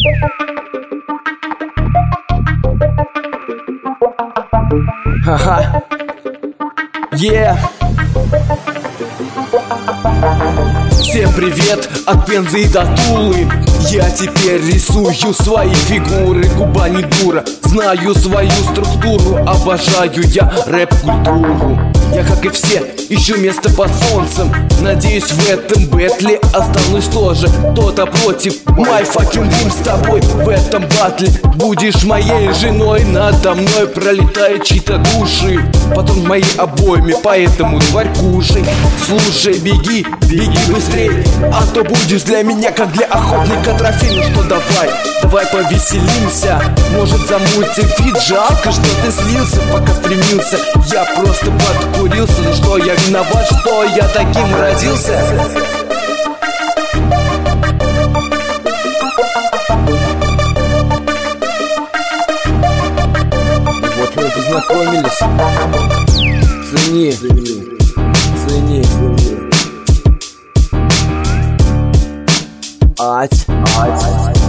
Ха-ха. Всем привет от Пензы до Тулы. Я теперь рисую свои фигуры. Губа не дура, знаю свою структуру. Обожаю я рэп-культуру. Я, как и все, ищу место под солнцем. Надеюсь, в этом бэтле останусь тоже. Кто-то против, my fucking dream с тобой в этом батле. Будешь моей женой, надо мной пролетают чьи-то души. Потом в моей обойме, поэтому тварь кушай. Слушай, беги, беги быстрей, а то будешь для меня, как для охотника трофей. Ну что, давай повеселимся. Может, замутим фит, жалко, что ты слился, пока стремился. Я просто подкурился, ну что, я виноват, что я таким родился? Вот мы и познакомились. Цени. Ать.